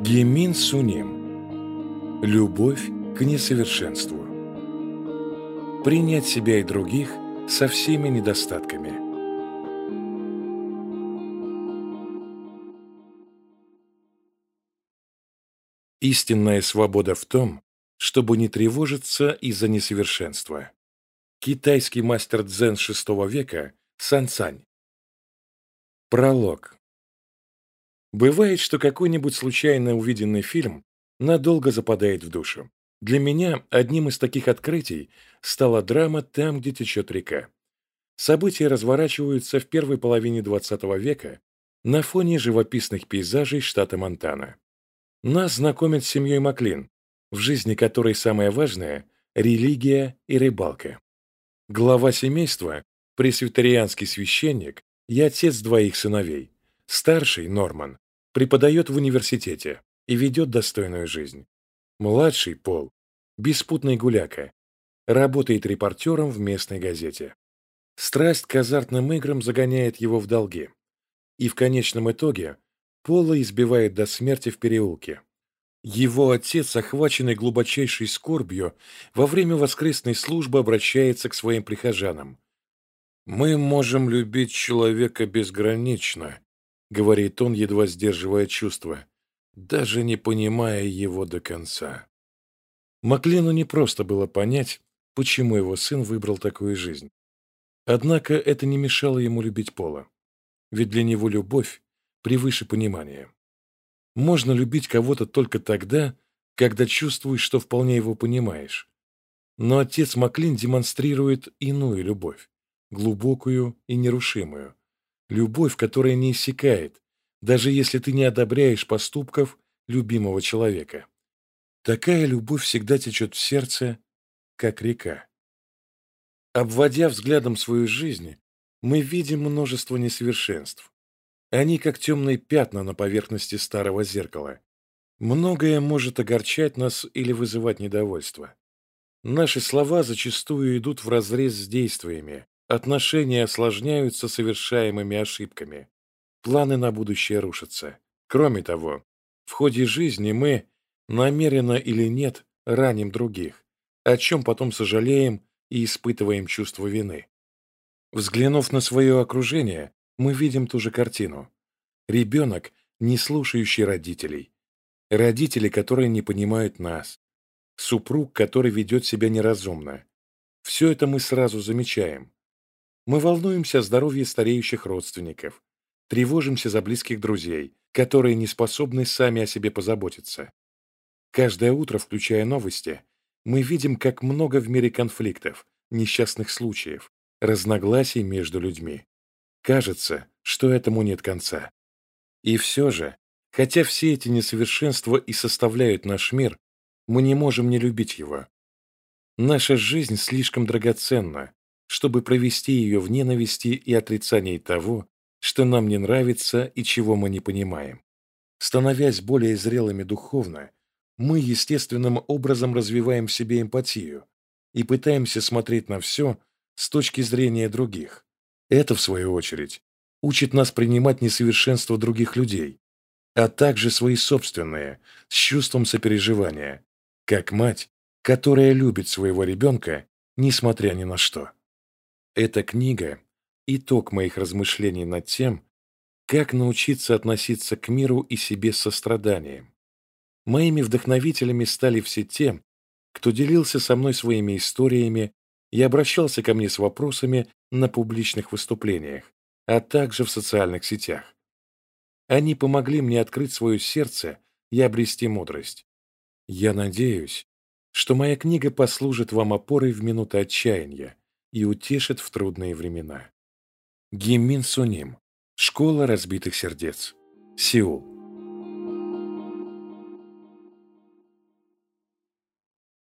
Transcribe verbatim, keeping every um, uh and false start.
Гемин Суним. Любовь к несовершенству. Принять себя и других со всеми недостатками. Истинная свобода в том, чтобы не тревожиться из-за несовершенства. Китайский мастер дзен шестого века Сан Цань. Пролог. Бывает, что какой-нибудь случайно увиденный фильм надолго западает в душу. Для меня одним из таких открытий стала драма «Там, где течет река». События разворачиваются в первой половине двадцатого века на фоне живописных пейзажей штата Монтана. Нас знакомят с семьей Маклин, в жизни которой самое важное – религия и рыбалка. Глава семейства – пресвитерианский священник и отец двоих сыновей. Старший, Норман, преподает в университете и ведет достойную жизнь. Младший, Пол, беспутный гуляка, работает репортером в местной газете. Страсть к азартным играм загоняет его в долги. И в конечном итоге Пола избивает до смерти в переулке. Его отец, охваченный глубочайшей скорбью, во время воскресной службы обращается к своим прихожанам. «Мы можем любить человека безгранично», — говорит он, едва сдерживая чувства, даже не понимая его до конца. Маклину не просто было понять, почему его сын выбрал такую жизнь. Однако это не мешало ему любить Пола, ведь для него любовь превыше понимания. Можно любить кого-то только тогда, когда чувствуешь, что вполне его понимаешь. Но отец Маклин демонстрирует иную любовь, глубокую и нерушимую. Любовь, которая не иссякает, даже если ты не одобряешь поступков любимого человека. Такая любовь всегда течет в сердце, как река. Обводя взглядом свою жизнь, мы видим множество несовершенств. Они как темные пятна на поверхности старого зеркала. Многое может огорчать нас или вызывать недовольство. Наши слова зачастую идут вразрез с действиями, отношения осложняются совершаемыми ошибками, планы на будущее рушатся. Кроме того, в ходе жизни мы, намеренно или нет, раним других, о чем потом сожалеем и испытываем чувство вины. Взглянув на свое окружение, мы видим ту же картину. Ребенок, не слушающий родителей. Родители, которые не понимают нас. Супруг, который ведет себя неразумно. Все это мы сразу замечаем. Мы волнуемся о здоровье стареющих родственников. Тревожимся за близких друзей, которые не способны сами о себе позаботиться. Каждое утро, включая новости, мы видим, как много в мире конфликтов, несчастных случаев, разногласий между людьми. Кажется, что этому нет конца. И все же, хотя все эти несовершенства и составляют наш мир, мы не можем не любить его. Наша жизнь слишком драгоценна, чтобы провести ее в ненависти и отрицании того, что нам не нравится и чего мы не понимаем. Становясь более зрелыми духовно, мы естественным образом развиваем в себе эмпатию и пытаемся смотреть на все с точки зрения других. Это, в свою очередь, учит нас принимать несовершенство других людей, а также свои собственные, с чувством сопереживания, как мать, которая любит своего ребенка, несмотря ни на что. Эта книга – итог моих размышлений над тем, как научиться относиться к миру и себе с состраданием. Моими вдохновителями стали все те, кто делился со мной своими историями и обращался ко мне с вопросами на публичных выступлениях, а также в социальных сетях. Они помогли мне открыть свое сердце и обрести мудрость. Я надеюсь, что моя книга послужит вам опорой в минуты отчаяния и утешит в трудные времена. Гемин Суним. Школа разбитых сердец. Сеул.